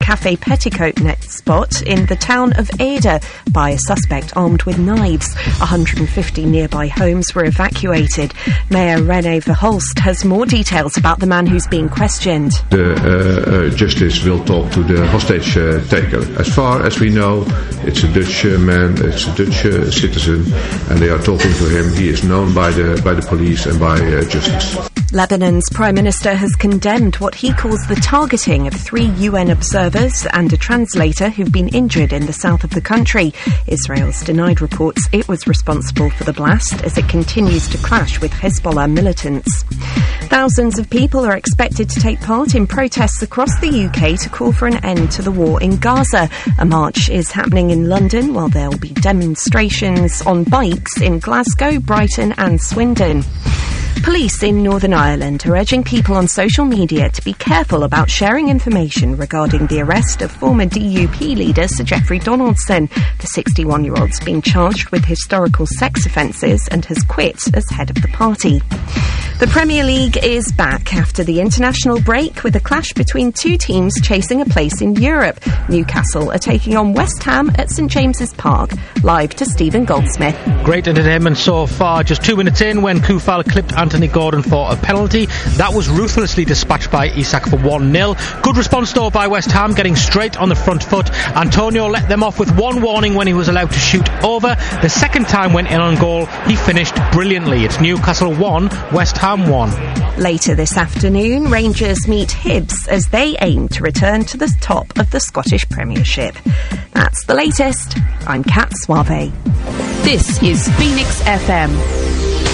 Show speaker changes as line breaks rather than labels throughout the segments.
Cafe Petticoat net spot in the town of Ede by a suspect armed with knives. 150 nearby homes were evacuated. Mayor René Verhulst has more details about the man who's being questioned.
The justice will talk to the hostage taker. As far as we know, it's a Dutch man, it's a Dutch citizen, and they are talking to him. He is known by the police and by justice.
Lebanon's Prime Minister has condemned what he calls the targeting of 3 UN observers and a translator who've been injured in the south of the country. Israel's denied reports it was responsible for the blast as it continues to clash with Hezbollah militants. Thousands of people are expected to take part in protests across the UK to call for an end to the war in Gaza. A march is happening in London, while there will be demonstrations on bikes in Glasgow, Brighton and Swindon. Police in Northern Ireland are urging people on social media to be careful about sharing information regarding the arrest of former DUP leader Sir Geoffrey Donaldson. The 61-year-old's been charged with historical sex offences and has quit as head of the party. The Premier League is back after the international break with a clash between 2 teams chasing a place in Europe. Newcastle are taking on West Ham at St James's Park. Live to Stephen Goldsmith.
Great entertainment so far. Just 2 minutes in when Koufal clipped Anthony Gordon for a penalty. That was ruthlessly dispatched by Isak for 1-0. Good response though by West Ham, getting straight on the front foot. Antonio let them off with 1 warning when he was allowed to shoot over. The second time went in on goal. He finished brilliantly. It's Newcastle 1, West Ham 1.
Later this afternoon, Rangers meet Hibs as they aim to return to the top of the Scottish Premiership. That's the latest. I'm Kat Suave.
This is Phoenix FM.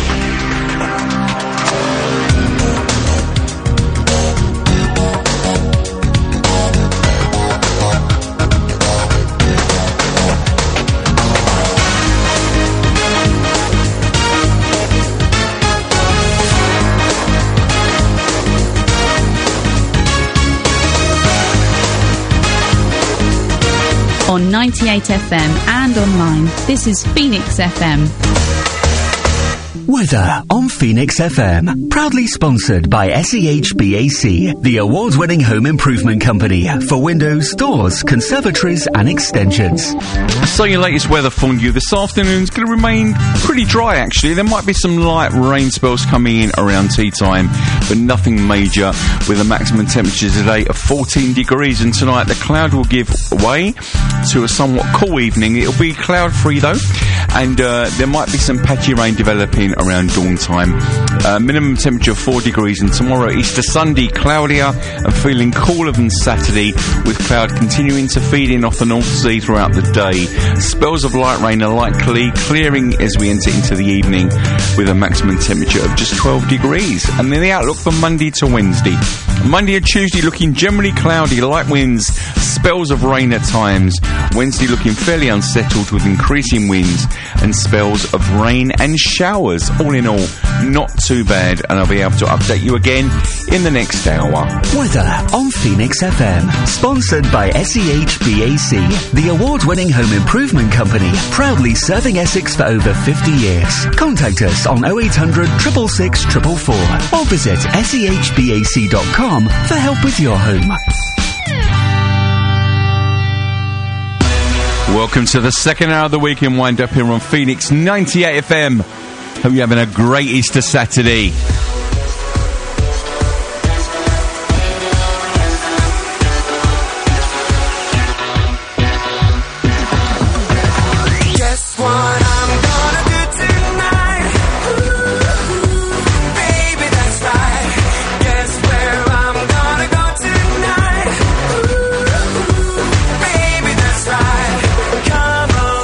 On 98 FM and online, this is Phoenix FM.
Weather on Phoenix FM. Proudly sponsored by SEHBAC, the award-winning home improvement company for windows, doors, conservatories and extensions.
So your latest weather for you this afternoon is going to remain pretty dry actually. There might be some light rain spells coming in around tea time, but nothing major, with a maximum temperature today of 14 degrees. And tonight the cloud will give way to a somewhat cool evening. It'll be cloud-free though, and there might be some patchy rain developing around dawn time. Minimum temperature of 4 degrees, and tomorrow Easter Sunday cloudier and feeling cooler than Saturday, with cloud continuing to feed in off the North Sea throughout the day. Spells of light rain are likely, clearing as we enter into the evening with a maximum temperature of just 12 degrees. And then the outlook for Monday to Wednesday. Monday and Tuesday looking generally cloudy, light winds, spells of rain at times. Wednesday looking fairly unsettled with increasing winds and spells of rain and showers. All in all, not too bad, and I'll be able to update you again in the next hour.
Weather on Phoenix FM, sponsored by SEHBAC, the award-winning home improvement company, proudly serving Essex for over 50 years. Contact us on 0800 666 444 or visit sehbac.com for help with your home.
Welcome to the second hour of the weekend wind up here on Phoenix 98 FM. Hope you're having a great Easter Saturday.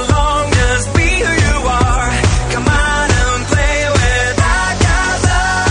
Come on and play with our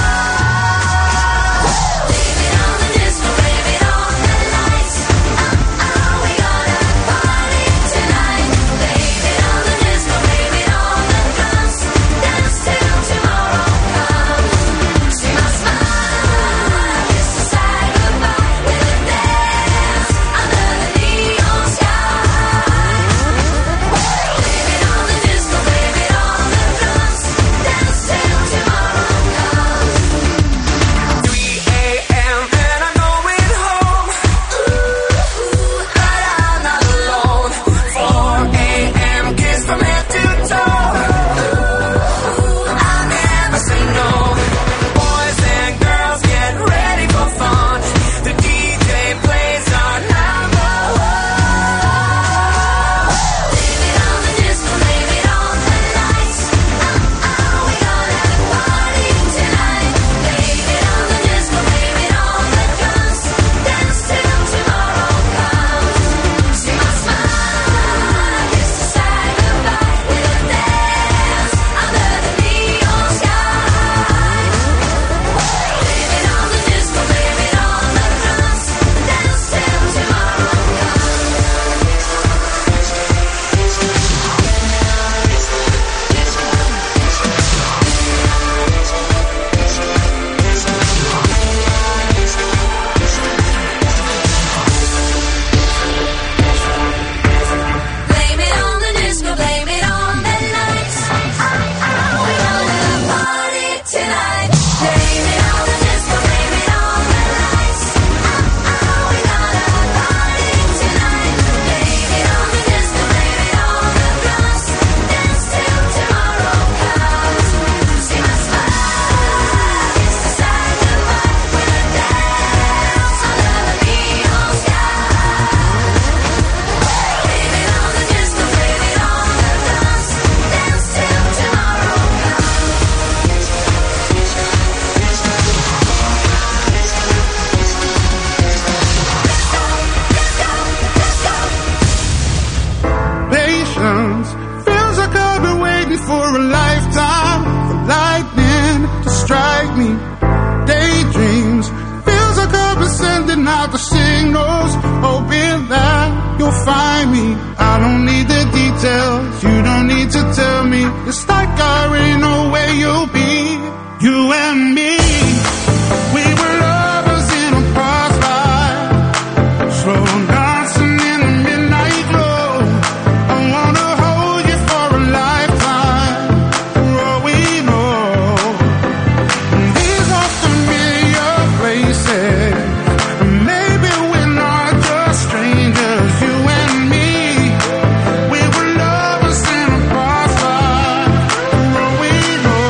dreams. Feels like I've been waiting for a lifetime, for lightning to strike me. Daydreams. Feels like I've been sending out the signals, hoping that you'll find me. I don't need the details, you don't need to tell me. It's like I already know where you'll be. You and me, we were lovers in a past life, slow dancing in the midnight glow. I wanna hold you for a lifetime, for all we know. These are familiar places, maybe we're not just strangers. You and me, we were lovers in a past life, for all we know.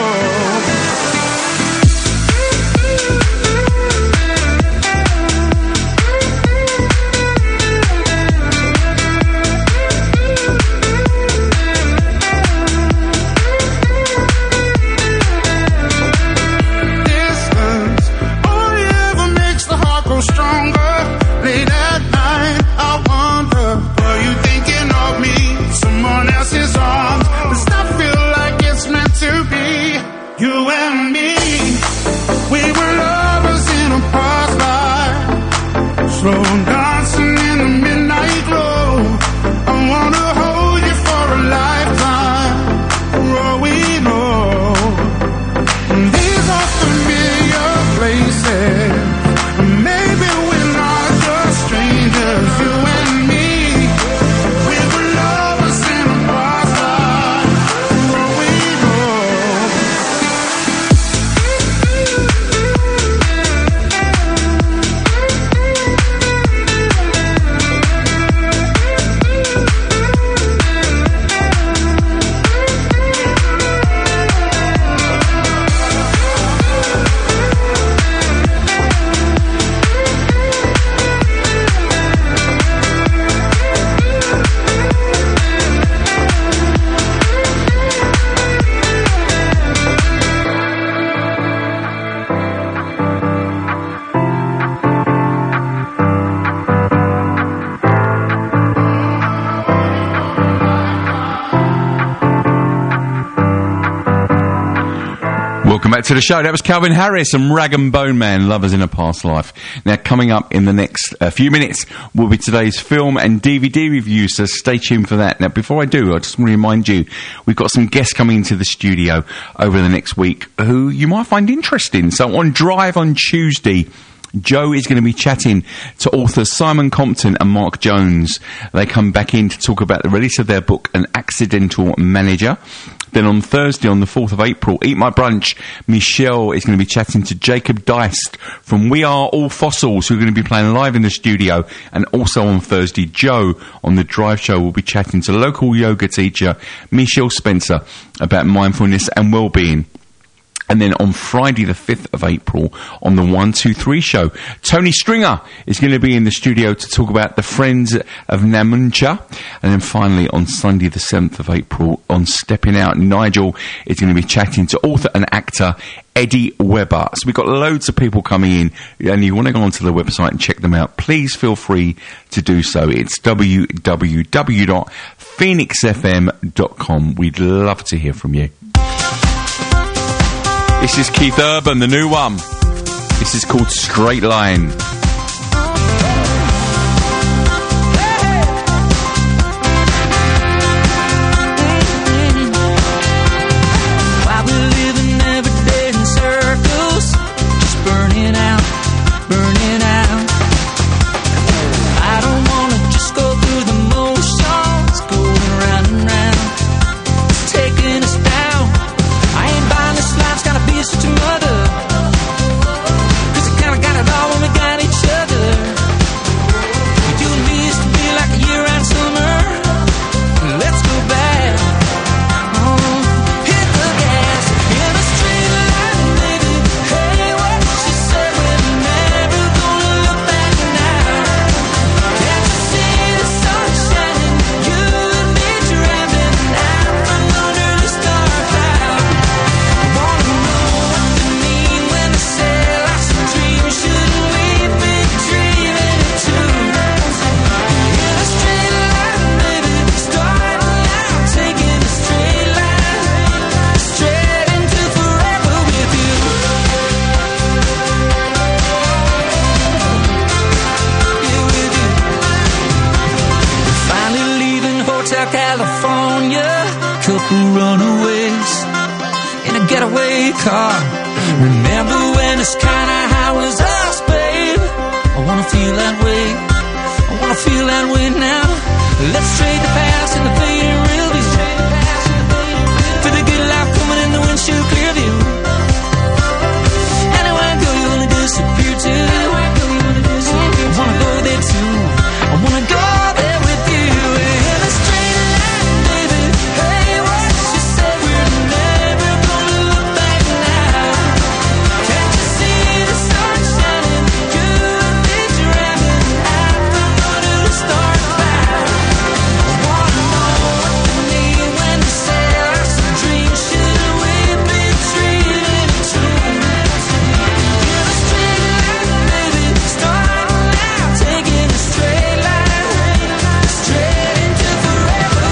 Distance only ever makes the heart grow stronger. Late at night, I wonder, are you thinking of me? Someone else's arms. Does that feel like it's meant to be? You and me, we were lovers in a past life, slow dancing in the midnight glow. I wanna hold you for a lifetime, for all we know. These are familiar places, maybe we're not just strangers. You and me, we were lovers in a past life, for all we know.
Welcome back to the show. That was Calvin Harris and Rag and Bone Man, Lovers in a Past Life. Now, coming up in the next few minutes will be today's film and DVD review, so stay tuned for that. Now, before I do, I just want to remind you, we've got some guests coming into the studio over the next week who you might find interesting. So on Drive on Tuesday, Joe is going to be chatting to authors Simon Compton and Mark Jones. They come back in to talk about the release of their book, An Accidental Manager. Then on Thursday, on the 4th of April, Eat My Brunch, Michelle is going to be chatting to Jacob Deist from We Are All Fossils, who are going to be playing live in the studio. And also on Thursday, Joe on the Drive Show will be chatting to local yoga teacher Michelle Spencer about mindfulness and well-being. And then on Friday, the 5th of April, on the 123 show, Tony Stringer is going to be in the studio to talk about the Friends of Namuncha. And then finally, on Sunday, the 7th of April, on Stepping Out, Nigel is going to be chatting to author and actor Eddie Webber. So we've got loads of people coming in, and you want to go onto the website and check them out, please feel free to do so. It's www.phoenixfm.com. We'd love to hear from you. This is Keith Urban, the new one. This is called Straight Line.
While we're living every day in circles, just burning out, burning out. I don't wanna just go through the motions, going round and round. It's taking us down. I ain't buying this life's gotta be such a mother, 'cause I kinda got it all when we got each out California, couple runaways in a getaway car. Remember when it's kinda how was us, babe? I wanna feel that way. I wanna feel that way now. Let's trade the past and the fading real view for the good life coming in the windshield clear view. Anywhere I go, you wanna disappear too. I wanna go there too. I wanna go there with you. In a straight line, baby. Hey, what you say? We're never gonna look back now. Can't you see the sun shining? You and me driving out from under the stars back. I wanna know what they mean when they say life's a dream. Should we be treated true? In a straight line, baby. Starting now, taking a straight line straight into forever.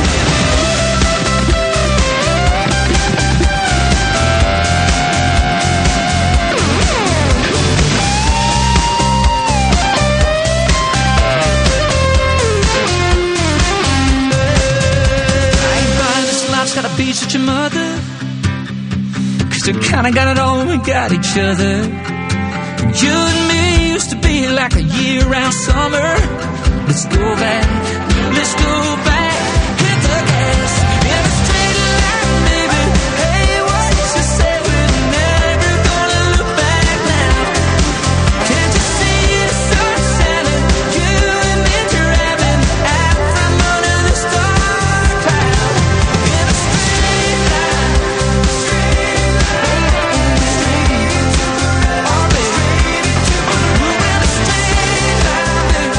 I ain't buying this life's gotta be such a mother, 'cause we kinda got it all when we got each other. You and me used to be like a year-round summer. Let's go back, let's go back, hit the gas in a straight line, baby. Hey, what you say? We're never gonna look back now. Can't you see the sun shining? You and me driving out from under the star cloud. In a straight line, oh baby. In a straight line,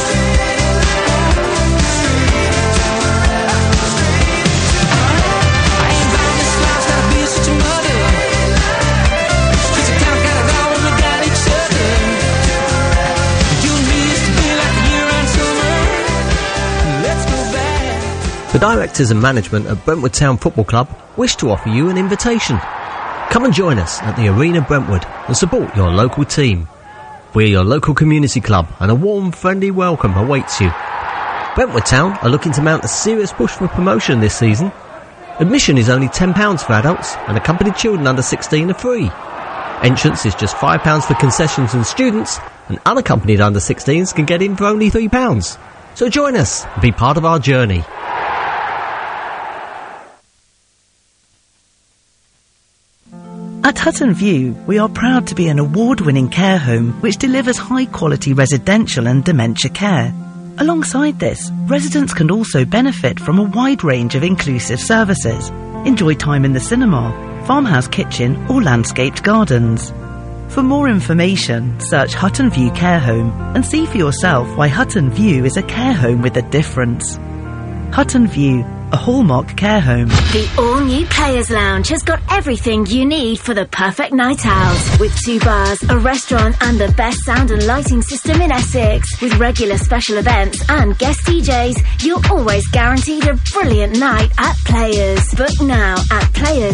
I ain't bound this life's gotta be such a mother, 'cause you kinda got it all when we got each other. You and me used to be like a year-round summer. Let's go back.
The directors and management at Brentwood Town Football Club wish to offer you an invitation. Come and join us at the Arena Brentwood and support your local team. We're your local community club and a warm, friendly welcome awaits you. Brentwood Town are looking to mount a serious push for promotion this season. Admission is only £10 for adults and accompanied children under 16 are free. Entrance is just £5 for concessions and students, and unaccompanied under 16s can get in for only £3. So join us and be part of our journey.
At Hutton View, we are proud to be an award-winning care home which delivers high-quality residential and dementia care. Alongside this, residents can also benefit from a wide range of inclusive services. Enjoy time in the cinema, farmhouse kitchen or landscaped gardens. For more information, search Hutton View Care Home and see for yourself why Hutton View is a care home with a difference. Hutton View, a hallmark care home.
The all-new Players Lounge has got everything you need for the perfect night out. With 2 bars, a restaurant and the best sound and lighting system in Essex. With regular special events and guest DJs, you're always guaranteed a brilliant night at Players. Book now at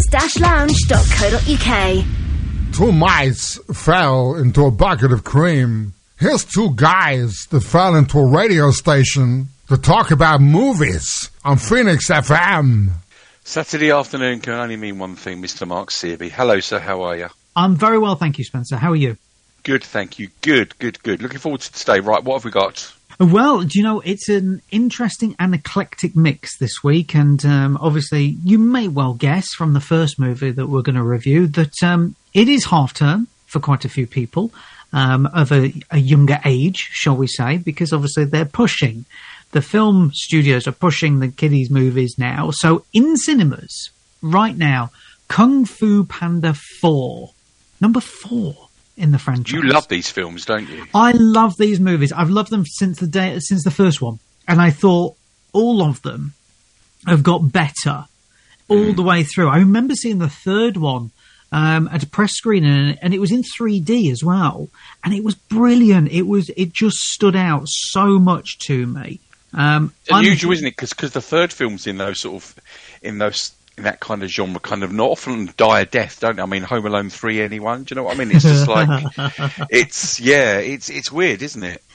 players-lounge.co.uk.
2 mice fell into a bucket of cream. Here's 2 guys that fell into a radio station to talk about movies on Phoenix FM.
Saturday afternoon can only mean one thing, Mr. Mark Searby. Hello, sir. How are you?
I'm very well, thank you, Spencer. How are you?
Good, thank you. Good. Looking forward to today. Right, what have we got?
Well, do you know, it's an interesting and eclectic mix this week, and obviously you may well guess from the first movie that we're going to review that it is half-term for quite a few people of a younger age, shall we say, because obviously they're pushing. The film studios are pushing the kiddies' movies now. So in cinemas, right now, Kung Fu Panda 4, number 4 in the franchise.
You love these films, don't you?
I love these movies. I've loved them since the first one. And I thought all of them have got better all the way through. I remember seeing the third one at a press screening, and it was in 3D as well. And it was brilliant. It just stood out so much to me.
It's unusual, isn't it? Because the third film's in that kind of genre, kind of not often die a death, don't they? I mean, Home Alone 3, anyone? Do you know what I mean? It's just like it's weird, isn't it?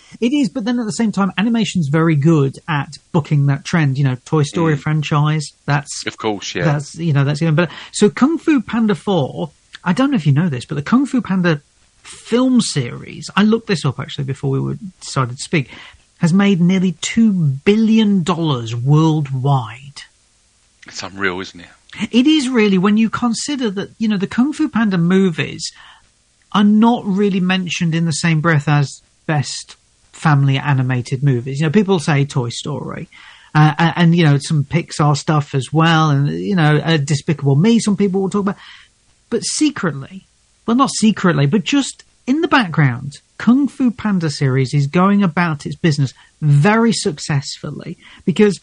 It is, but then at the same time, animation's very good at booking that trend. You know, Toy Story franchise. That's
of course, yeah.
That's but so Kung Fu Panda 4. I don't know if you know this, but the Kung Fu Panda film series. I looked this up actually before we decided to speak. Has made nearly $2 billion worldwide.
It's unreal, isn't it?
It is really, when you consider that, you know, the Kung Fu Panda movies are not really mentioned in the same breath as best family animated movies. You know, people say Toy Story, and, you know, some Pixar stuff as well, and, you know, Despicable Me, some people will talk about. But secretly, well, not secretly, but just in the background, Kung Fu Panda series is going about its business very successfully because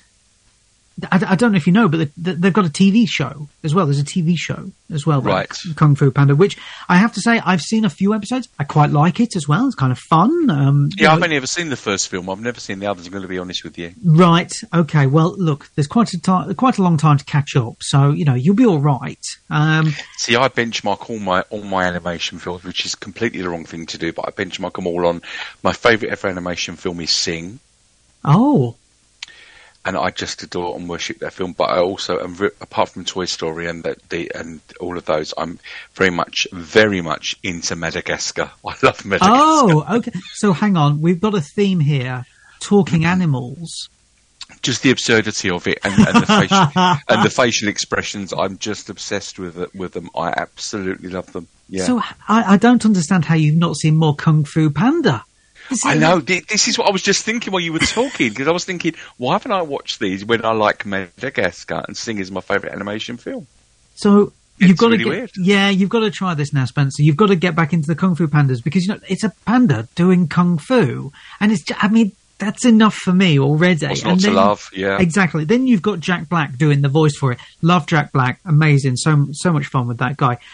I don't know if you know, but they've got a TV show as well. There's a TV show as well,
right?
Kung Fu Panda, which I have to say I've seen a few episodes. I quite like it as well. It's kind of fun.
I've only ever seen the first film. I've never seen the others. I'm going to be honest with you.
Right. Okay. Well, look, there's quite a long time to catch up, so you know you'll be all right.
See, I benchmark all my animation films, which is completely the wrong thing to do. But I benchmark them all on my favourite ever animation film is Sing.
Oh.
And I just adore and worship that film. But I also, apart from Toy Story and and all of those, I'm very much into Madagascar. I love Madagascar.
Oh, okay. So hang on, we've got a theme here: talking animals.
Just the absurdity of it and the facial expressions. I'm just obsessed with them. I absolutely love them. Yeah.
So I don't understand how you've not seen more Kung Fu Panda.
I know. This is what I was just thinking while you were talking, because I was thinking, why haven't I watched these when I like Madagascar and Sing is my favourite animation film?
So you've got
really
to
weird.
You've got to try this now, Spencer. You've got to get back into the Kung Fu Pandas because, you know, it's a panda doing Kung Fu. And it's, I mean, that's enough for me already.
What's not to love, yeah.
Exactly. Then you've got Jack Black doing the voice for it. Love Jack Black. Amazing. So much fun with that guy.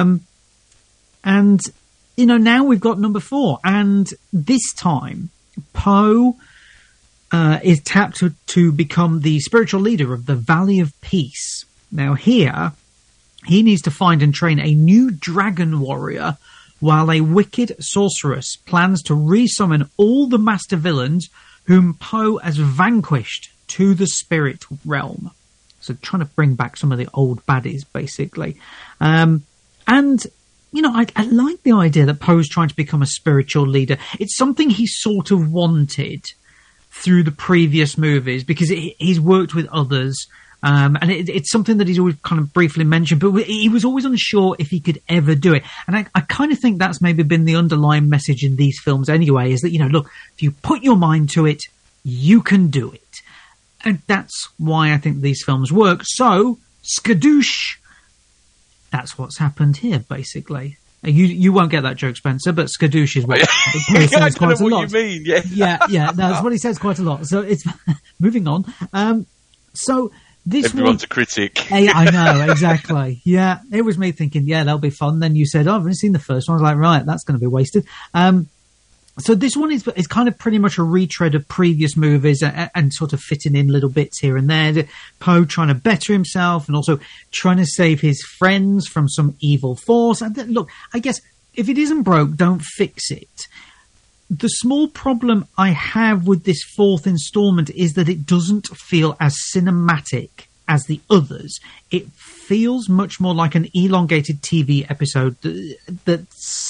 And... you know, now we've got number 4, and this time Po is tapped to become the spiritual leader of the Valley of Peace. Now here, he needs to find and train a new dragon warrior while a wicked sorceress plans to resummon all the master villains whom Po has vanquished to the spirit realm. So trying to bring back some of the old baddies, basically. And... you know, I like the idea that Poe's trying to become a spiritual leader. It's something he sort of wanted through the previous movies because he's worked with others. And it's something that he's always kind of briefly mentioned, but he was always unsure if he could ever do it. And I kind of think that's maybe been the underlying message in these films anyway, is that, you know, look, if you put your mind to it, you can do it. And that's why I think these films work. So, skadoosh! That's what's happened here, basically. You won't get that joke, Spencer, but skadoosh is what he says quite a lot.
What you mean, yeah.
Yeah, that's what he says quite a lot. So it's moving on. So this
everyone's a critic.
Hey, I know, exactly. Yeah, it was me thinking, yeah, that'll be fun. Then you said, oh, I've only seen the first one. I was like, right, that's going to be wasted. So this one is kind of pretty much a retread of previous movies and sort of fitting in little bits here and there. Po trying to better himself and also trying to save his friends from some evil force. And look, I guess if it isn't broke, don't fix it. The small problem I have with this 4th installment is that it doesn't feel as cinematic as the others. It feels much more like an elongated TV episode that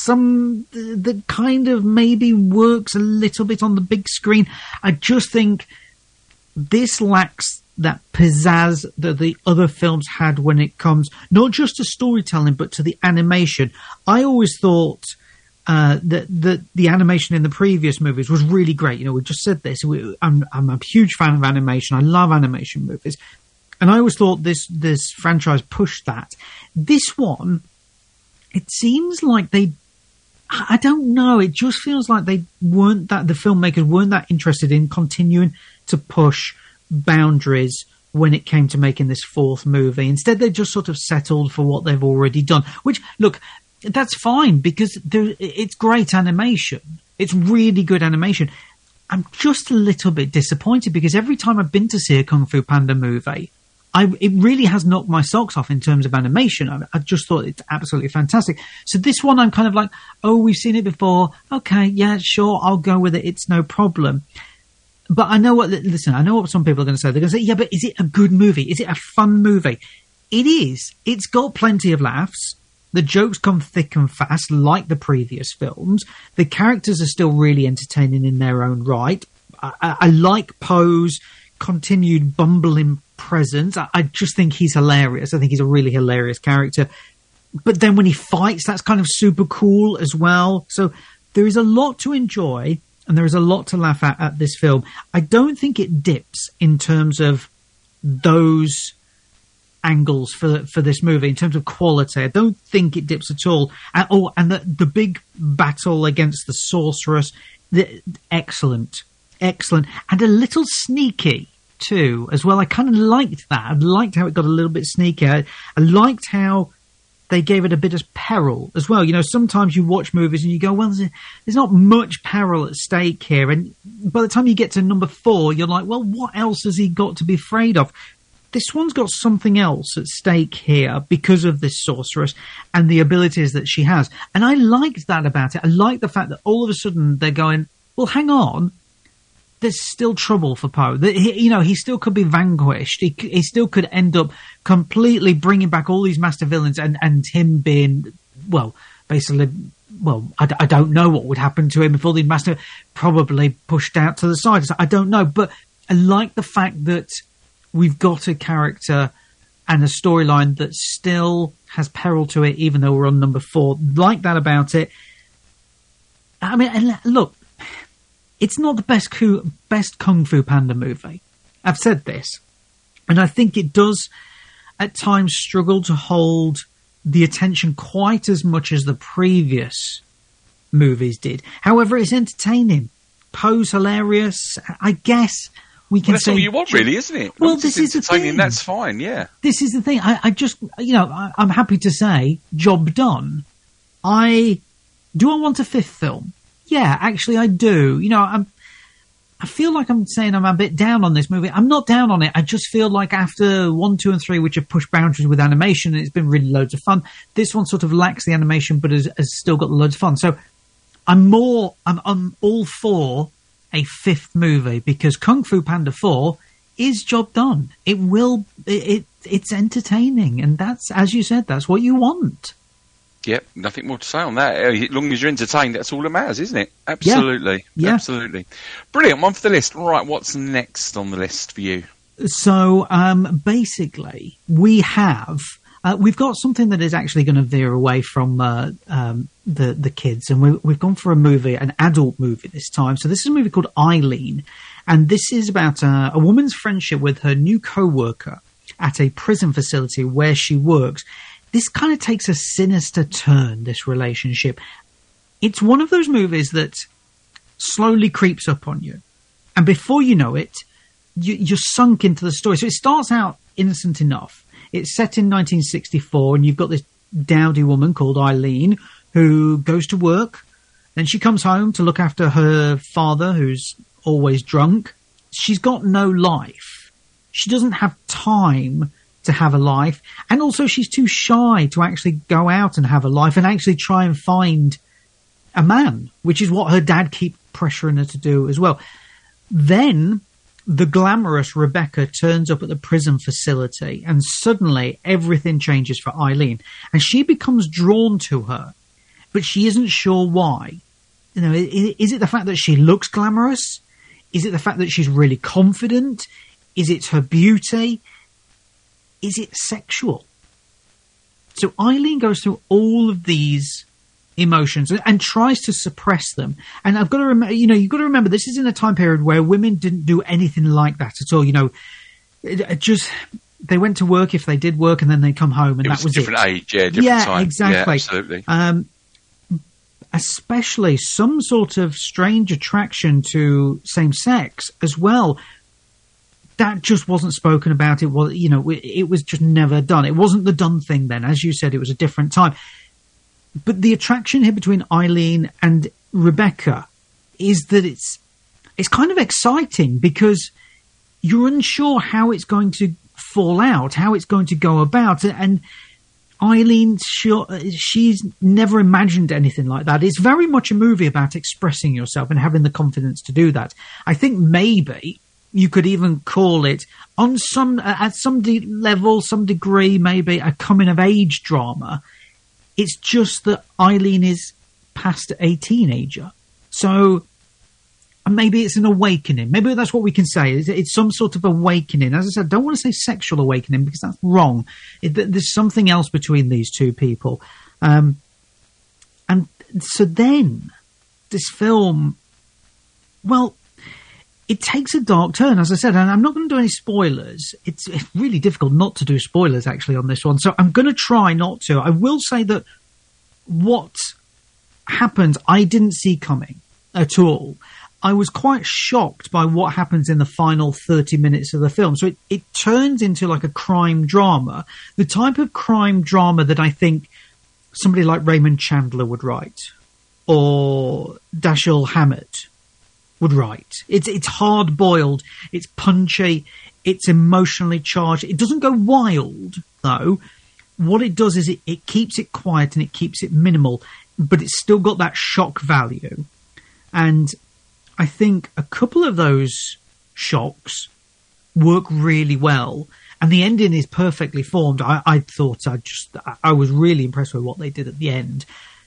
kind of maybe works a little bit on the big screen. I just think this lacks that pizzazz that the other films had when it comes not just to storytelling but to the animation. I always thought that the animation in the previous movies was really great. You know, we just said this. I'm a huge fan of animation. I love animation movies. And I always thought this franchise pushed that. This one, it seems like I don't know, it just feels like the filmmakers weren't that interested in continuing to push boundaries when it came to making this 4th movie. Instead, they just sort of settled for what they've already done. Which, look, that's fine because it's great animation. It's really good animation. I'm just a little bit disappointed because every time I've been to see a Kung Fu Panda movie, it really has knocked my socks off in terms of animation. I just thought it's absolutely fantastic. So this one, I'm kind of like, oh, we've seen it before. Okay, yeah, sure, I'll go with it. It's no problem. But I know what some people are going to say. They're going to say, yeah, but is it a good movie? Is it a fun movie? It is. It's got plenty of laughs. The jokes come thick and fast, like the previous films. The characters are still really entertaining in their own right. I like Poe's continued bumbling presence. I just think he's hilarious. I think he's a really hilarious character. But then when he fights, that's kind of super cool as well. So there is a lot to enjoy. And there is a lot to laugh at this film. I don't think it dips in terms of those angles for this movie, in terms of quality. I don't think it dips at all. And the big battle against the sorceress, excellent. And a little sneaky, too, as well. I kind of liked that. I liked how it got a little bit sneaky. I liked how they gave it a bit of peril as well. You know, sometimes you watch movies and you go, well, there's not much peril at stake here. And by the time you get to number 4, you're like, well, what else has he got to be afraid of? This one's got something else at stake here because of this sorceress and the abilities that she has. And I liked that about it. I liked the fact that all of a sudden they're going, well, hang on. There's still trouble for Poe. He still could be vanquished. He still could end up completely bringing back all these master villains and him being, well, basically, well, I don't know what would happen to him if all these master probably pushed out to the side. I don't know. But I like the fact that we've got a character and a storyline that still has peril to it, even though we're on number 4. Like that about it. I mean, and look, it's not the best Kung Fu Panda movie. I've said this. And I think it does, at times, struggle to hold the attention quite as much as the previous movies did. However, it's entertaining. Poe's hilarious. I guess we can
that's
say...
all you want, really, isn't it?
Well, this is the thing.
That's fine, yeah.
This is the thing. I just, I'm happy to say, job done. Do I want a 5th film? Yeah, actually, I do. I feel like I'm saying I'm a bit down on this movie. I'm not down on it. I just feel like after 1, 2, and 3, which have pushed boundaries with animation, and it's been really loads of fun, this one sort of lacks the animation, but has still got loads of fun. So I'm all for a 5th movie because Kung Fu Panda 4 is job done. It's entertaining, and that's, as you said, that's what you want.
Yep, nothing more to say on that. As long as you're entertained, that's all that matters, isn't it? Absolutely. Yeah. Absolutely. Brilliant. One for the list. Right, what's next on the list for you?
So, basically, we've got something that is actually going to veer away from the kids, and we've gone for a movie, an adult movie this time. So this is a movie called Eileen, and this is about a woman's friendship with her new co-worker at a prison facility where she works. This kind of takes a sinister turn, this relationship. It's one of those movies that slowly creeps up on you. And before you know it, you're sunk into the story. So it starts out innocent enough. It's set in 1964, and you've got this dowdy woman called Eileen who goes to work. Then she comes home to look after her father, who's always drunk. She's got no life. She doesn't have time to have a life, and also she's too shy to actually go out and have a life and actually try and find a man, which is what her dad keeps pressuring her to do as well. Then the glamorous Rebecca turns up at the prison facility, and suddenly everything changes for Eileen, and she becomes drawn to her, but she isn't sure why. Is it the fact that she looks glamorous? Is it the fact that she's really confident? Is it her beauty? Is it sexual? So Eileen goes through all of these emotions and tries to suppress them. And I've got to remember, you've got to remember, this is in a time period where women didn't do anything like that at all. They went to work if they did work, and then they come home, and that was it.
Different age, different time.
Exactly.
Yeah, absolutely.
Especially some sort of strange attraction to same sex as well. That just wasn't spoken about. It was just never done. It wasn't the done thing then. As you said, it was a different time. But the attraction here between Eileen and Rebecca is that it's kind of exciting because you're unsure how it's going to fall out, how it's going to go about. And Eileen, she's never imagined anything like that. It's very much a movie about expressing yourself and having the confidence to do that. I think maybe you could even call it, at some level, some degree, maybe a coming-of-age drama. It's just that Eileen is past a teenager. So maybe it's an awakening. Maybe that's what we can say. It's some sort of awakening. As I said, I don't want to say sexual awakening because that's wrong. There's something else between these two people. And so then this film, well, it takes a dark turn, as I said, and I'm not going to do any spoilers. It's really difficult not to do spoilers, actually, on this one. So I'm going to try not to. I will say that what happens, I didn't see coming at all. I was quite shocked by what happens in the final 30 minutes of the film. So it turns into like a crime drama, the type of crime drama that I think somebody like Raymond Chandler would write, or Dashiell Hammett would write. It's hard-boiled, it's punchy, it's emotionally charged. It doesn't go wild, though. What it does is it keeps it quiet and it keeps it minimal, but it's still got that shock value. And I think a couple of those shocks work really well, and the ending is perfectly formed. I thought I was really impressed with what they did at the end.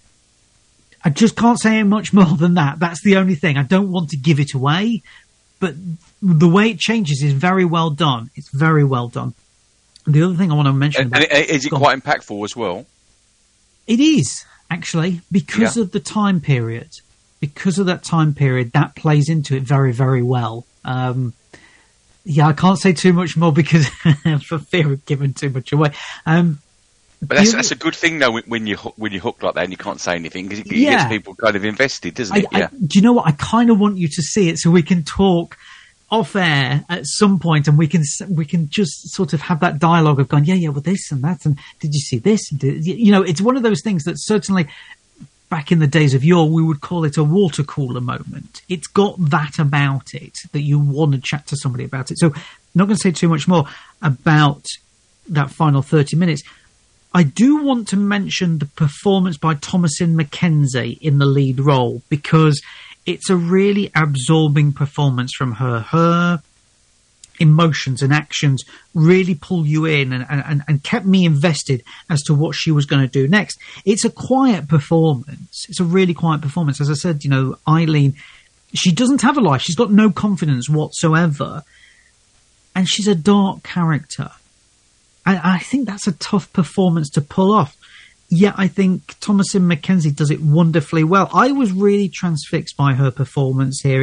I just can't say much more than that. That's the only thing. I don't want to give it away, but the way it changes is very well done. It's very well done. The other thing I want to mention
is it quite impactful as well?
It is, actually, because of the time period. Because of that time period, that plays into it very, very well. I can't say too much more because for fear of giving too much away.
But that's a good thing, though, when you're hooked like that and you can't say anything, because it gets people kind of invested, doesn't it?
Do you know what? I kind of want you to see it so we can talk off air at some point, and we can just sort of have that dialogue of going, well, this and that, and did you see this? It's one of those things that certainly back in the days of yore, we would call it a water cooler moment. It's got that about it that you want to chat to somebody about it. So I'm not going to say too much more about that final 30 minutes. I do want to mention the performance by Thomasin McKenzie in the lead role, because it's a really absorbing performance from her. Her emotions and actions really pull you in and kept me invested as to what she was going to do next. It's a quiet performance. It's a really quiet performance. As I said, Eileen, she doesn't have a life. She's got no confidence whatsoever. And she's a dark character. I think that's a tough performance to pull off. Yet I think Thomasin McKenzie does it wonderfully well. I was really transfixed by her performance here.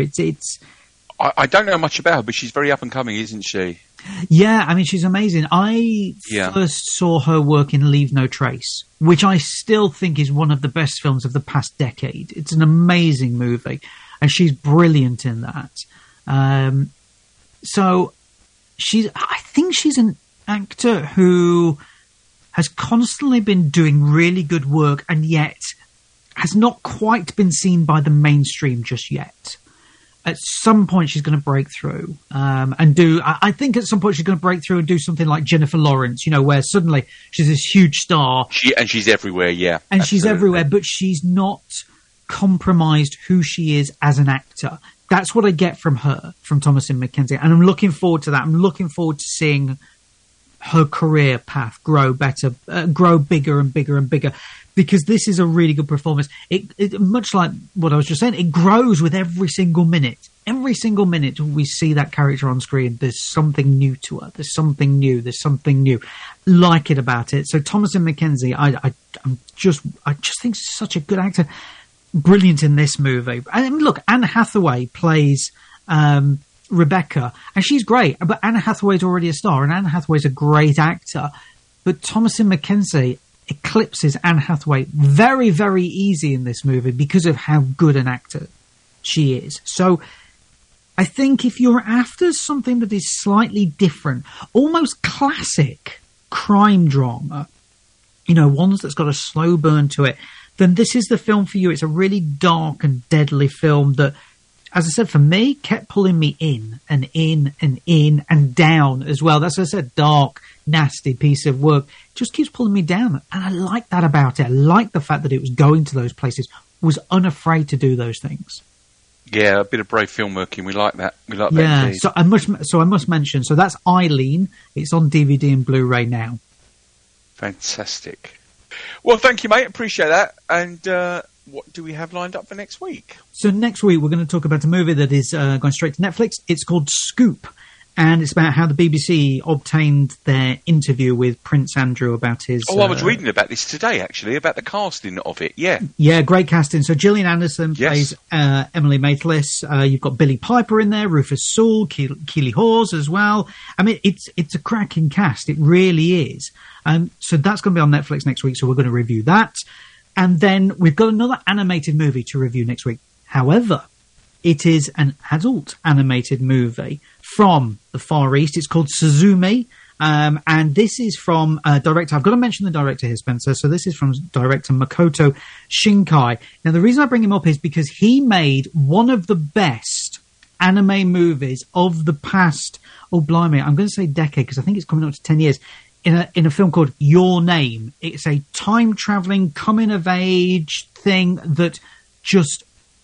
I don't know much about her, but she's very up and coming, isn't she?
Yeah, I mean, she's amazing. I first saw her work in Leave No Trace, which I still think is one of the best films of the past decade. It's an amazing movie, and she's brilliant in that. So I think she's an actor who has constantly been doing really good work and yet has not quite been seen by the mainstream just yet. At some point she's going to break through I think at some point she's going to break through and do something like Jennifer Lawrence, where suddenly she's this huge star.
She's everywhere, yeah.
And absolutely. She's everywhere, but she's not compromised who she is as an actor. That's what I get from her, from Thomasin McKenzie. And I'm looking forward to that. I'm looking forward to seeing her career path grow better, grow bigger and bigger and bigger, because this is a really good performance. It much like what I was just saying, it grows with every single minute. Every single minute we see that character on screen, there's something new to her. There's something new. There's something new. Like it about it. So Thomasin McKenzie, I just think she's such a good actor. Brilliant in this movie. And look, Anne Hathaway plays Rebecca, and she's great, but Anne Hathaway's already a star, and Anne Hathaway's a great actor, but Thomasin McKenzie eclipses Anne Hathaway very, very easy in this movie because of how good an actor she is. So I think if you're after something that is slightly different, almost classic crime drama, ones that's got a slow burn to it, then this is the film for you. It's a really dark and deadly film that as I said, for me, kept pulling me in and in and in and down as well. That's, as I said, dark, nasty piece of work. It just keeps pulling me down. And I like that about it. I like the fact that it was going to those places, was unafraid to do those things.
Yeah, a bit of brave filmmaking. We like that. We like that.
Yeah,
indeed.
so I must mention, so that's Eileen. It's on DVD and Blu-ray now.
Fantastic. Well, thank you, mate. Appreciate that. And what do we have lined up for next week?
So next week we're going to talk about a movie that is going straight to Netflix. It's called Scoop. And it's about how the BBC obtained their interview with Prince Andrew about his...
Oh, I was reading about this today, actually, about the casting of it, yeah.
Yeah, great casting. So Gillian Anderson plays Emily Maitlis. You've got Billy Piper in there, Rufus Sewell, Keely Hawes as well. I mean, it's a cracking cast. It really is. So that's going to be on Netflix next week, so we're going to review that. And then we've got another animated movie to review next week. However, it is an adult animated movie from the Far East. It's called Suzume, and this is from director... I've got to mention the director here, Spencer. So this is from director Makoto Shinkai. Now, the reason I bring him up is because he made one of the best anime movies of the past... Oh, blimey, I'm going to say decade, because I think it's coming up to 10 years. In a film called Your Name. It's a time-travelling, coming-of-age thing that just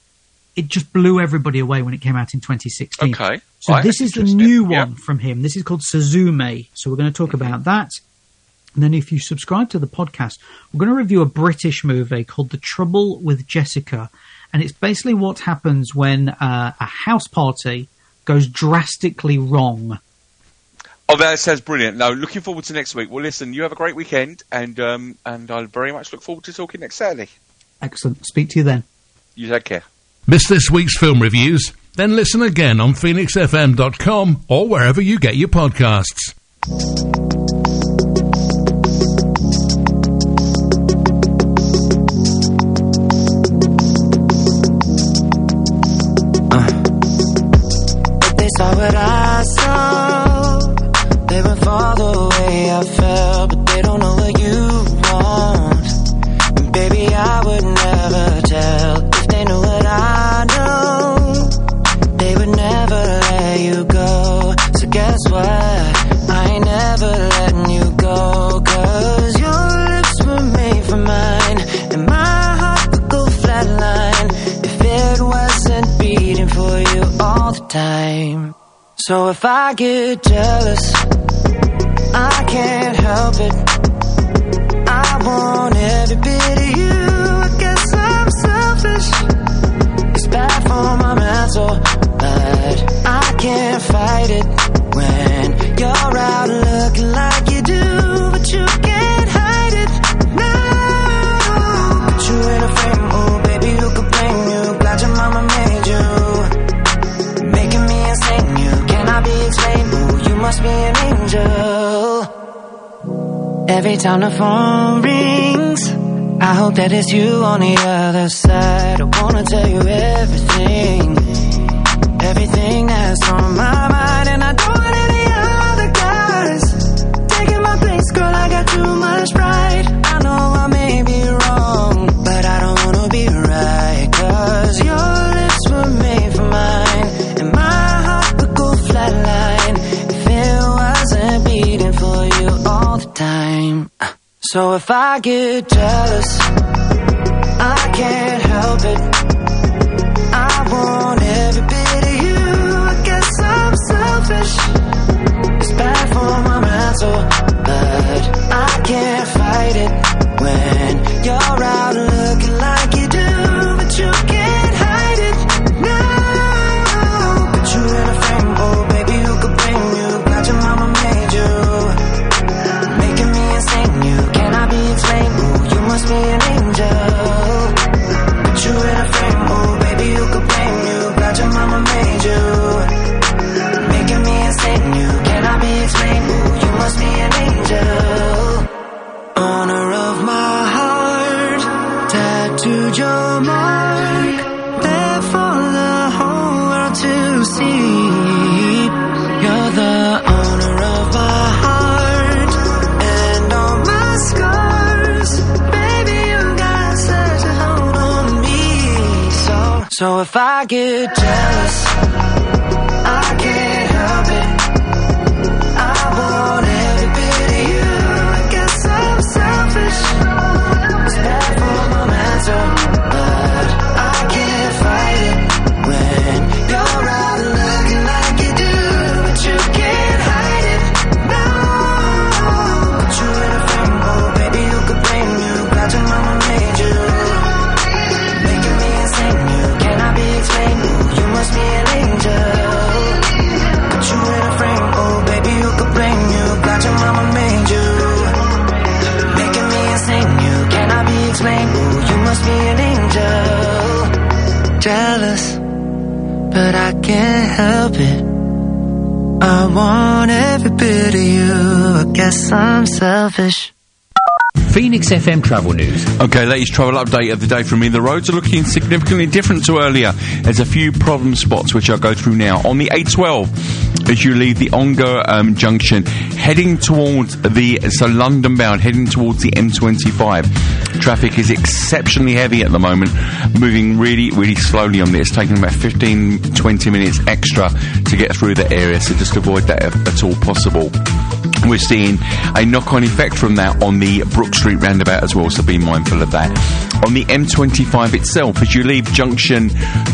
blew everybody away when it came out in 2016.
Okay.
So this is the new one from him. This is called Suzume. So we're going to talk about that. And then if you subscribe to the podcast, we're going to review a British movie called The Trouble with Jessica. And it's basically what happens when a house party goes drastically wrong.
Oh, that sounds brilliant. No, looking forward to next week. Well, listen, you have a great weekend, and I very much look forward to talking next Saturday.
Excellent. Speak to you then.
You take care.
Missed this week's film reviews? Then listen again on phoenixfm.com or wherever you get your podcasts.
They saw what I saw. They went for the way I felt, but they don't know what you want. And baby, I would never tell. If they knew what I know, they would never let you go. So guess what? I ain't never letting you go. 'Cause your lips were made for mine, and my heart would go flatline if it wasn't beating for you all the time. So if I get jealous, I can't help it. I want every bit of you. I guess I'm selfish. It's bad for my mental, but I can't fight it when you're out looking like you do, but you can't hide it. No, put you in a frame, oh baby, who could blame you? Glad your mama made you, making me insane. You cannot be explained. Oh, you must be an angel. Every time the phone rings, I hope that it's you on the other side. I wanna tell you everything, everything that's on my mind. And I don't want any other guys taking my place, girl, I got too much pride. I know I may be wrong, but I don't wanna be right. 'Cause your lips were made for mine, and my heart would go flatline if it wasn't beating for you all the time. So if I get jealous, I can't help it. I want every bit of you. I guess I'm selfish. It's bad for my mental, but I can't fight it when you're out looking like you do, but you can't hide it. No, put you in a frame, oh baby, who could blame you? Glad your mama made you, making me insane. You cannot be explained. Oh, you must be an angel. Put you in a frame, oh baby, who could blame you? Glad your mama made you, making me insane. So if I get jealous, I can't help it. I want every bit of you. I guess I'm selfish. It's bad for my mental, but I can't fight it when you're out looking like you do, but you can't hide it. No, put you in a frame, oh baby, you could blame you. Glad your mama made you, making me insane. You cannot be explained. You must be an angel. Put you in a frame, oh baby, you could blame you. Glad your mama made you, making me insane. You cannot be explained. You must be an angel. Jealous, but I can't help it. I want every bit of you. I guess I'm selfish.
Phoenix FM travel news.
Okay, latest travel update of the day from me. The roads are looking significantly different to earlier. There's a few problem spots which I'll go through now. On the A12, as you leave the Ongar junction, heading towards London bound, heading towards the M25. Traffic is exceptionally heavy at the moment, moving really, really slowly on this. It's taking about 15-20 minutes extra to get through the area, so just avoid that if at all possible. We're seeing a knock-on effect from that on the Brook Street roundabout as well, so be mindful of that. On the M25 itself, as you leave junction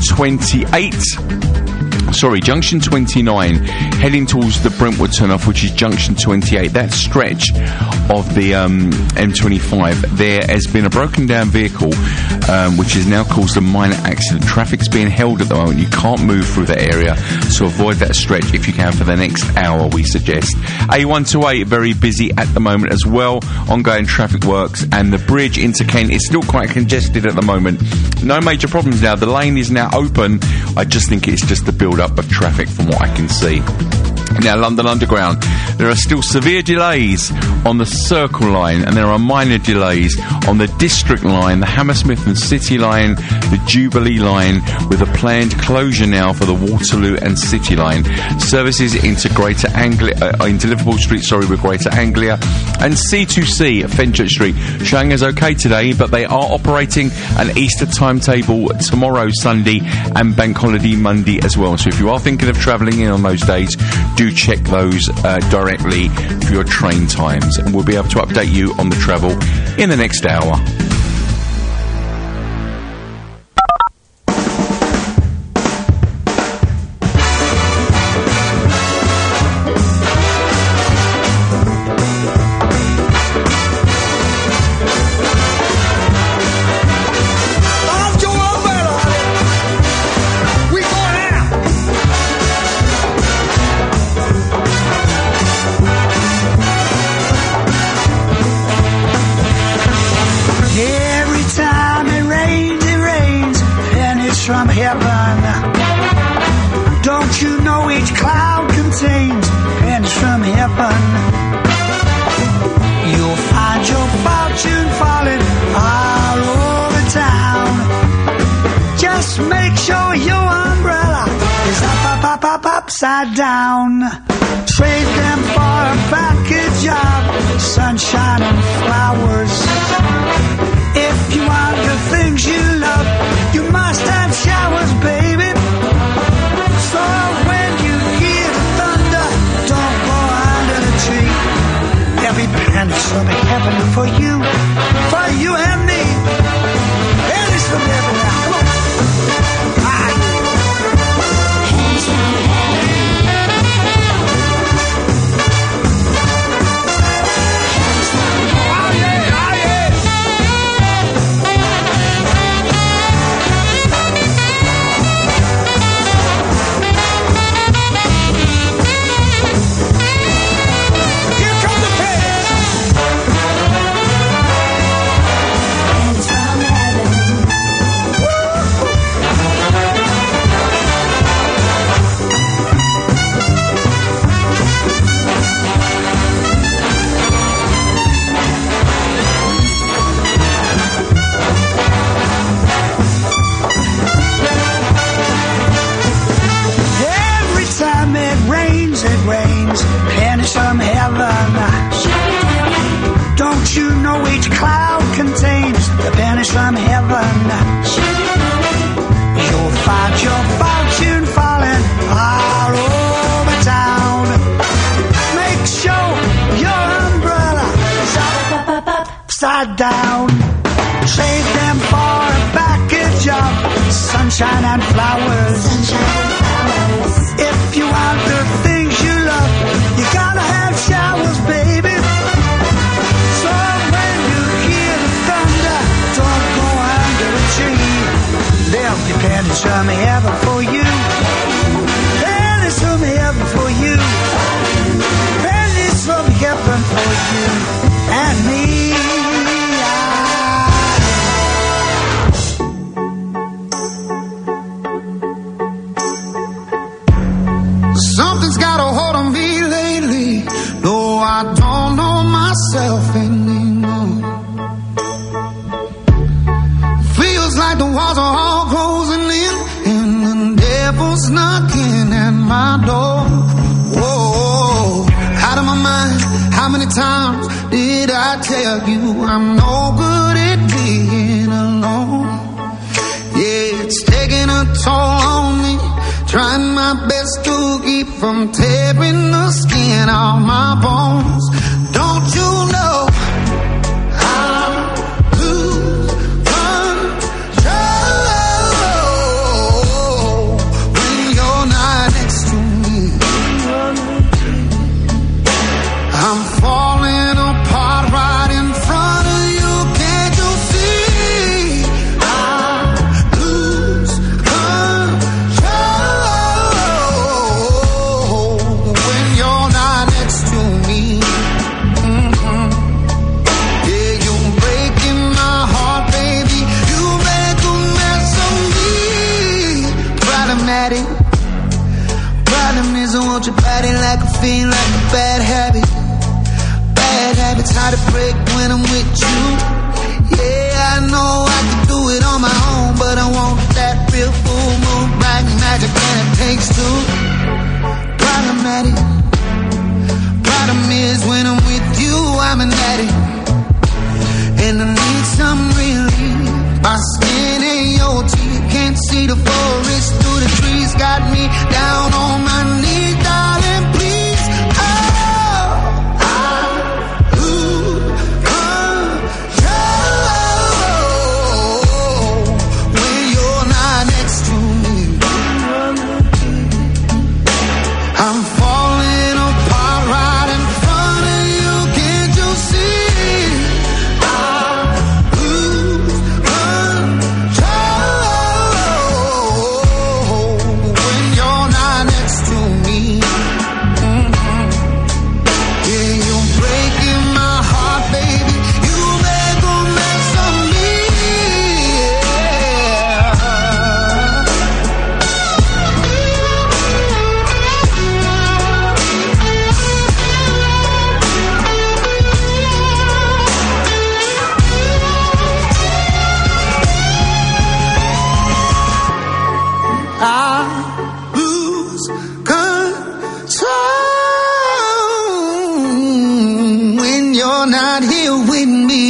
29, heading towards the Brentwood turn-off, which is junction 28, that stretch of the M25, there has been a broken down vehicle which has now caused a minor accident. Traffic's being held at the moment. You can't move through that area, so avoid that stretch if you can for the next hour, we suggest. A128, very busy at the moment as well. Ongoing traffic works, and the bridge into Kent is still quite congested at the moment. No major problems now. The lane is now open. I just think it's just the build-up of traffic from what I can see. Now, London Underground, there are still severe delays on the Circle line, and there are minor delays on the District line, the Hammersmith and City line, the Jubilee line, with a planned closure now for the Waterloo and City line. Services into Greater Anglia, into Liverpool Street, with Greater Anglia, and C2C at Fenchurch Street showing as okay today, but they are operating an Easter timetable tomorrow, Sunday, and Bank Holiday Monday as well. So if you are thinking of travelling in on those days, do check those directly for your train times, and we'll be able to update you on the travel in the next hour.
Upside down, trade them for a package of sunshine and flowers. If you want the things you love, you must have showers, baby. So when you hear the thunder, don't go under the tree. Every planet's from heaven for you and me. And it's from heaven now. Come on. upside down. Trade them for a package of sunshine and flowers. If you want the things you love, you gotta have showers, baby. So when you hear the thunder, don't go under a tree. There'll be pennies from heaven for you. Pennies from heaven for you. Pennies from heaven for you and me.
Something's got a hold on me lately. No, I don't know myself anymore. Feels like the walls are all closing in, and the devil's knocking at my door. Whoa, out of my mind. How many times did I tell you I'm no good at being alone? Yeah, it's taking a toll on me. Trying my best to keep from tearing the skin off my bones. Don't you know I lose control when you're not next to me? I'm falling apart right in front of you. Can't you see? I lose control when you're not next to me. Yeah, you're breaking my heart, baby. You make a mess of me. Problematic. Problem is I want your body like a fiend, like a bad habit. Bad habits hard to break when I'm with you. Yeah, I know I can do it on my own, but I want that real full moon black magic and it takes two. Problematic. Problem is when I'm with you, I'm an addict, and I need some relief. My skin and your teeth, can't see the forest through the trees. Got me down on my knees, darling, please. Oh, I lose control when you're not next to me. I'm falling apart right in front of you. Can't you see? I lose control when you're not next to me. Yeah, you're breaking my heart, baby. You make a mess of me. I lose control when you're not here with me.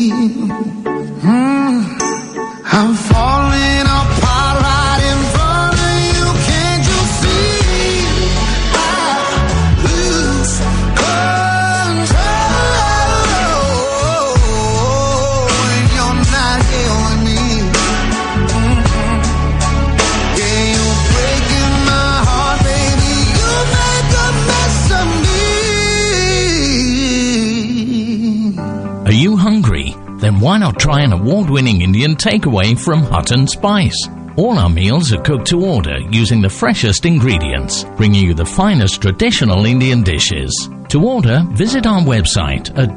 I'm falling apart right in front of you. Can't you see? I lose control when you're not here with me. Yeah, you're breaking my heart, baby. You make a mess of me.
Are you hungry? Then why not try an award-winning Indian takeaway from Hutton Spice? All our meals are cooked to order using the freshest ingredients, bringing you the finest traditional Indian dishes. To order, visit our website at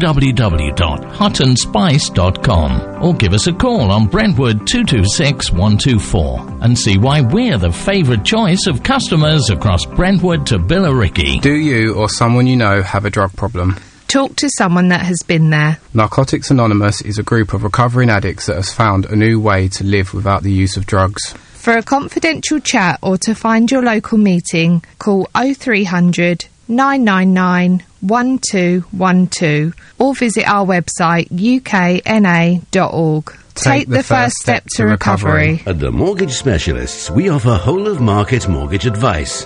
www.huttonspice.com or give us a call on Brentwood 226 124 and see why we're the favourite choice of customers across Brentwood to Billericay.
Do you or someone you know have a drug problem?
Talk to someone that has been there.
Narcotics Anonymous is a group of recovering addicts that has found a new way to live without the use of drugs.
For a confidential chat or to find your local meeting, call 0300 999 1212 or visit our website ukna.org. Take the first step to recovery.
At the Mortgage Specialists, we offer whole-of-market mortgage advice.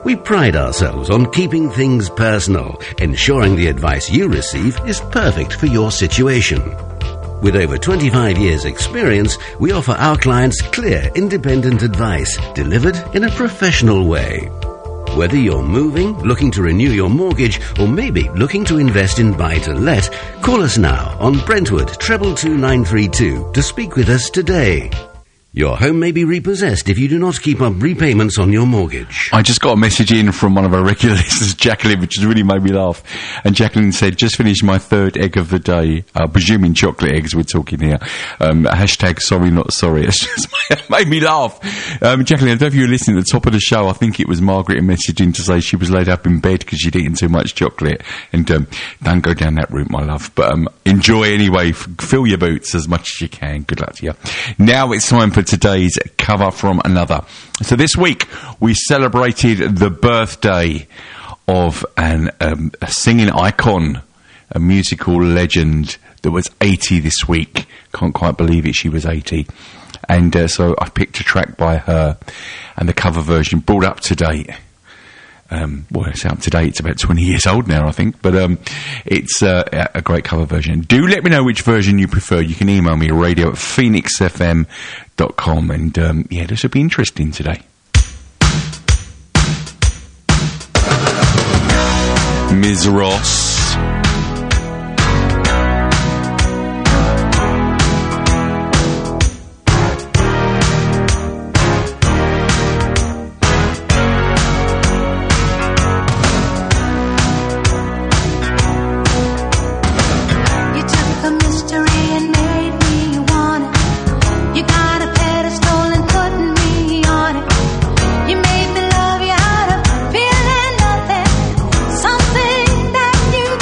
We pride ourselves on keeping things personal, ensuring the advice you receive is perfect for your situation. With over 25 years' experience, we offer our clients clear, independent advice delivered in a professional way. Whether you're moving, looking to renew your mortgage, or maybe looking to invest in buy-to-let, call us now on Brentwood 222 to speak with us today. Your home may be repossessed if you do not keep up repayments on your mortgage.
I just got a message in from one of our regular listeners, Jacqueline, which has really made me laugh. And Jacqueline said, just finished my third egg of the day, presuming chocolate eggs we're talking here. Hashtag sorry not sorry. It's just made me laugh. Jacqueline, I don't know if you were listening at the top of the show. I think it was Margaret messaging to say she was laid up in bed because she'd eaten too much chocolate. And don't go down that route, my love. But enjoy anyway. Fill your boots as much as you can. Good luck to you. Now it's time for today's cover from another. So this week we celebrated the birthday of a singing icon, a musical legend that was 80 this week. Can't quite believe it, she was 80. And so I picked a track by her, and the cover version brought up to date. Well, it's up to date. It's about 20 years old now, I think. But it's a great cover version. Do let me know which version you prefer. You can email me, radio@phoenixfm.com. And, yeah, this will be interesting today. Ms. Ross.
Something that you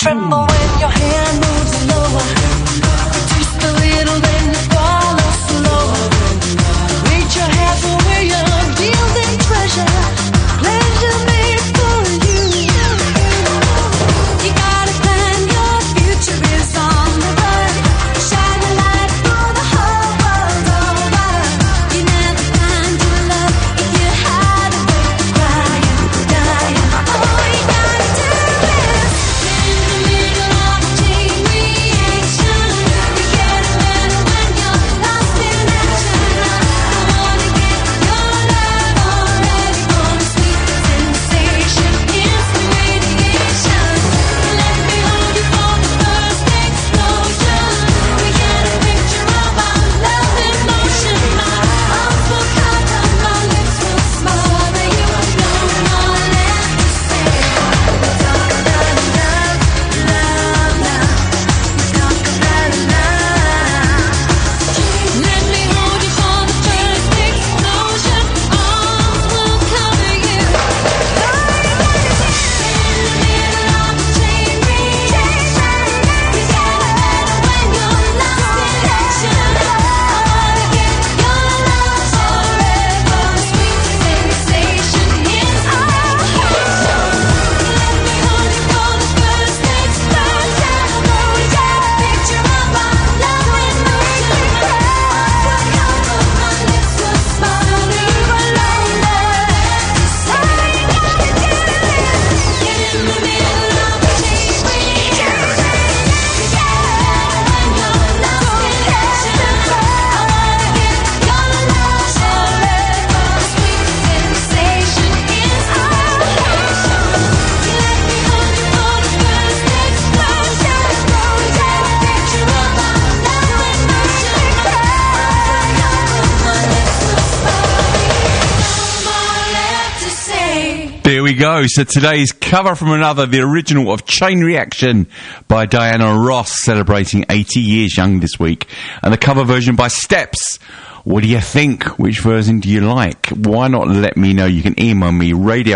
tremble when your hand moves lower. Twist a little, then you follow slower. Reach your hands over your gilded treasure. Pleasure made for you. You gotta plan, your future is on the run. Shine a light for the whole world over. You never find your love if you hide away, crying, dying. All you gotta do is in the middle of a chain reaction. You get it better when you're lost in action. I wanna get your love already on a sweet sensation, instant radiation. Let me hold you for the first explosion. We get a picture of our love in motion. My arms will cover, my lips will smother you. No more left to say. Talk about love, love, love. Talk about love. Let me hold you for the first explosion. Arms will cover you. In the middle of a chain reaction. You get it better when you're lost in action. I wanna get your love forever. Sweet sensation is our passion. Let me hold you for the first explosion. We get a picture of our love in motion. My arms will cover, my lips will smother you. Alone left to say. All you gotta do is get in the middle of a chain reaction. You get it better when you're lost in action. I wanna get your love forever. Sweet sensation is our passion. Let me hold you for the first explosion. We get a picture of our love in motion. My arms will cover, my lips will smother you. No more left to say.
There we go. So today's cover from another, the original of Chain Reaction by Diana Ross, celebrating 80 years young this week. And the cover version by Steps. What do you think? Which version do you like? Why not let me know? You can email me,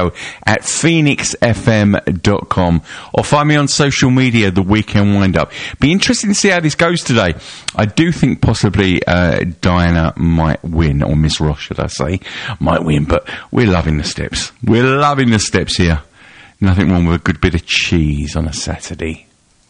radio@phoenixfm.com, or find me on social media, The Weekend Wind-Up. Be interesting to see how this goes today. I do think possibly Diana might win, or Miss Ross, should I say, might win, but we're loving the Steps. We're loving the Steps here. Nothing wrong with a good bit of cheese on a Saturday.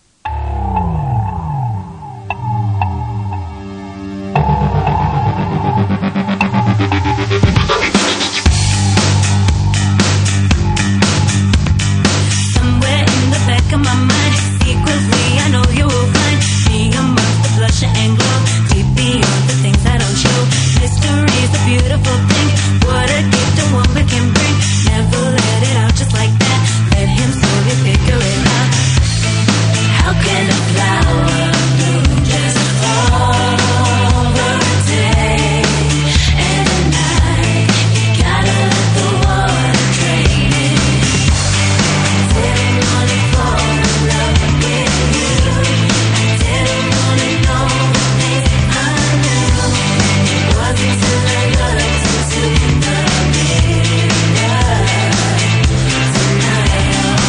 Somewhere in the back of my mind, secretly I know you will find me amongst the blush and glow, deep beyond the things I don't show. Mystery is a beautiful thing. What a gift a woman can bring. Never let it out just like that. Let him slowly figure it out. How can a flower bloom just over a day and a night? You gotta let the water drain it. Didn't want to fall in love with you. I didn't want to know the things I knew. It wasn't till I looked into the mirror tonight.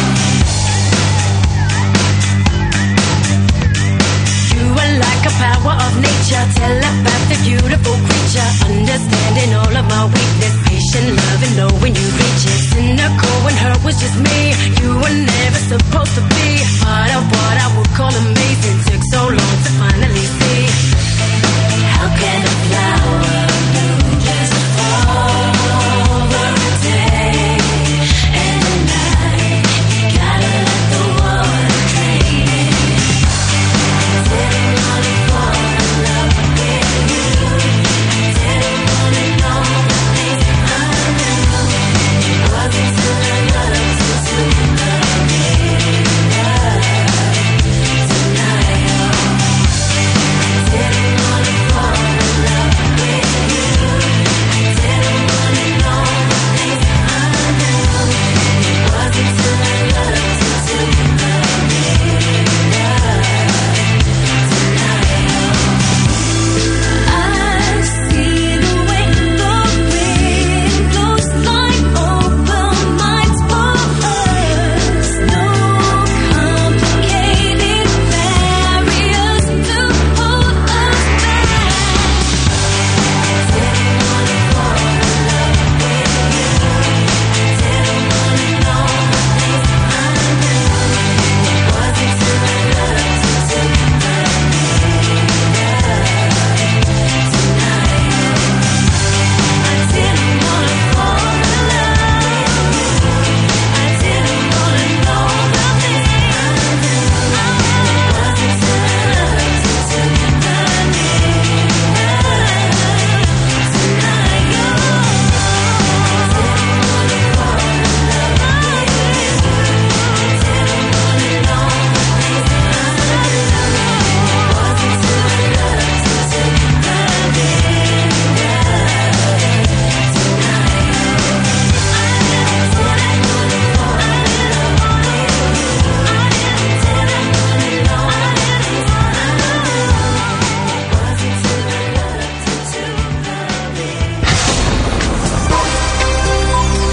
You are like a power of nature, telepathic, beautiful creature, understanding all of my weakness, patient loving, know when you reach it. Cynical when her was just me. You were never supposed to be part of what I would call amazing. Took so long to finally see. How can a flower bloom just over a day and a night? You gotta let the water drain it. Didn't want to fall in love with you. I didn't want to know the things I knew. It wasn't till I looked into the mirror tonight.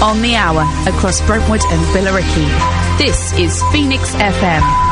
on the hour across Brentwood and Billericay. This is Phoenix FM.